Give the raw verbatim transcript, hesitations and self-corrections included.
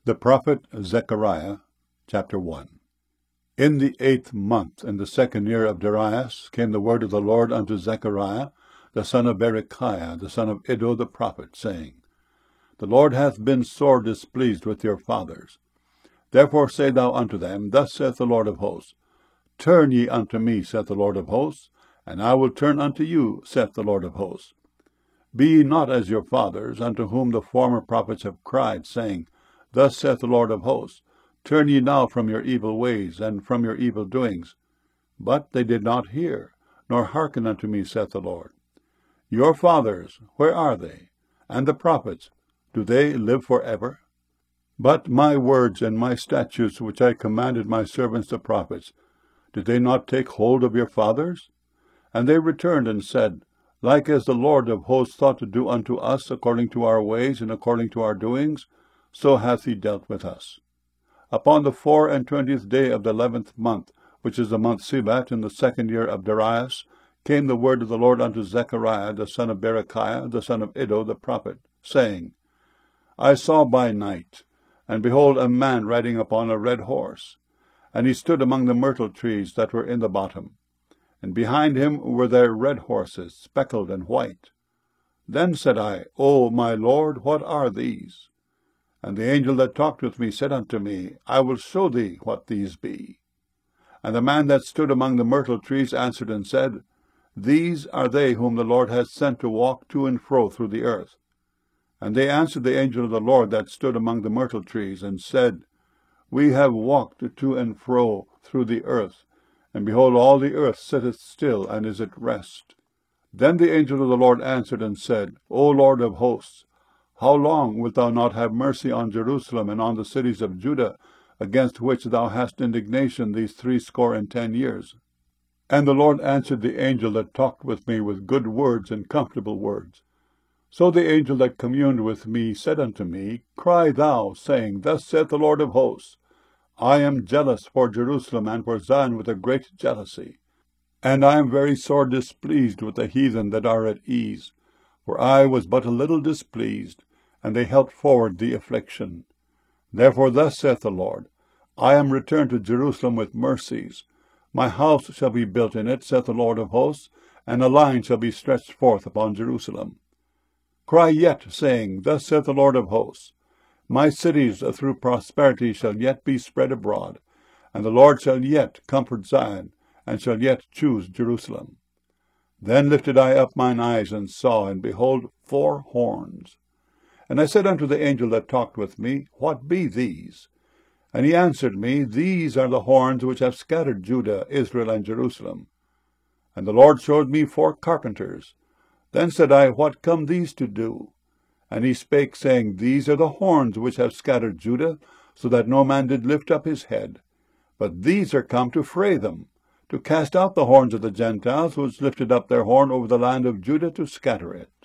The prophet Zechariah, chapter one. In the eighth month, in the second year of Darius, came the word of the Lord unto Zechariah, the son of Berechiah, the son of Iddo the prophet, saying, The Lord hath been sore displeased with your fathers. Therefore say thou unto them, Thus saith the Lord of hosts, Turn ye unto me, saith the Lord of hosts, and I will turn unto you, saith the Lord of hosts. Be ye not as your fathers, unto whom the former prophets have cried, saying, Thus saith the Lord of hosts, Turn ye now from your evil ways, and from your evil doings. But they did not hear, nor hearken unto me, saith the Lord. Your fathers, where are they? And the prophets, do they live for ever? But my words and my statutes, which I commanded my servants the prophets, did they not take hold of your fathers? And they returned and said, Like as the Lord of hosts thought to do unto us according to our ways and according to our doings, so hath he dealt with us. Upon the four and twentieth day of the eleventh month, which is the month Sibat, in the second year of Darius, came the word of the Lord unto Zechariah, the son of Berechiah, the son of Iddo the prophet, saying, I saw by night, and behold, a man riding upon a red horse, and he stood among the myrtle trees that were in the bottom, and behind him were there red horses, speckled and white. Then said I, O my Lord, what are these? And the angel that talked with me said unto me, I will show thee what these be. And the man that stood among the myrtle trees answered and said, These are they whom the Lord hath sent to walk to and fro through the earth. And they answered the angel of the Lord that stood among the myrtle trees, and said, We have walked to and fro through the earth, and behold, all the earth sitteth still, and is at rest. Then the angel of the Lord answered and said, O Lord of hosts, how long wilt thou not have mercy on Jerusalem and on the cities of Judah, against which thou hast indignation these threescore and ten years? And the Lord answered the angel that talked with me with good words and comfortable words. So the angel that communed with me said unto me, Cry thou, saying, Thus saith the Lord of hosts, I am jealous for Jerusalem and for Zion with a great jealousy, and I am very sore displeased with the heathen that are at ease. For I was but a little displeased, and they helped forward the affliction. Therefore thus saith the Lord, I am returned to Jerusalem with mercies. My house shall be built in it, saith the Lord of hosts, and a line shall be stretched forth upon Jerusalem. Cry yet, saying, Thus saith the Lord of hosts, My cities through prosperity shall yet be spread abroad, and the Lord shall yet comfort Zion, and shall yet choose Jerusalem. Then lifted I up mine eyes, and saw, and behold, four horns. And I said unto the angel that talked with me, What be these? And he answered me, These are the horns which have scattered Judah, Israel, and Jerusalem. And the Lord showed me four carpenters. Then said I, What come these to do? And he spake, saying, These are the horns which have scattered Judah, so that no man did lift up his head. But these are come to fray them, to cast out the horns of the Gentiles, which lifted up their horn over the land of Judah to scatter it.